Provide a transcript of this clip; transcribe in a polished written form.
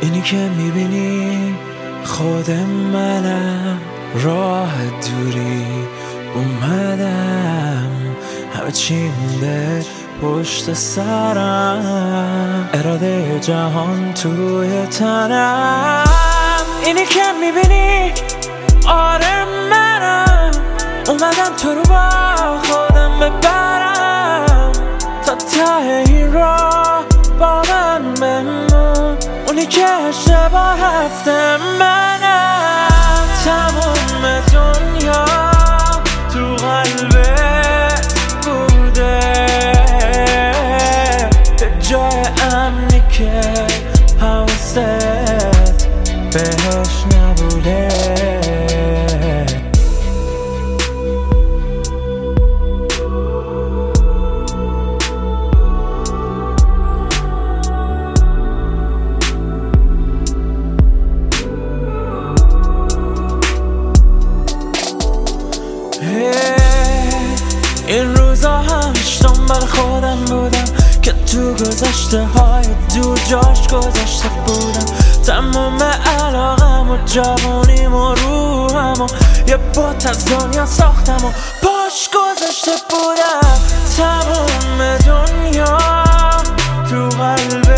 اینی که میبینی خود منم، راه دوری اومدم، همه چی مونده پشت سرم، اراده جهان توی تنم. اینی که میبینی آره منم، اومدم تو رو با خودم ببرم تا ته این راه با من بمون. اونی که شبا هفته منم، تموم دنیا تو قلبت بوده، به جای امنی که حواست بهش نبوده. این روزا همش دنبال خودم بودم که تو گذشته های دور جاش گذاشته بودم. تمام علاقم و جوانیم و روحم و یه بات از دنیا ساختم و پاش گذاشته بودم. تمام دنیا تو قلب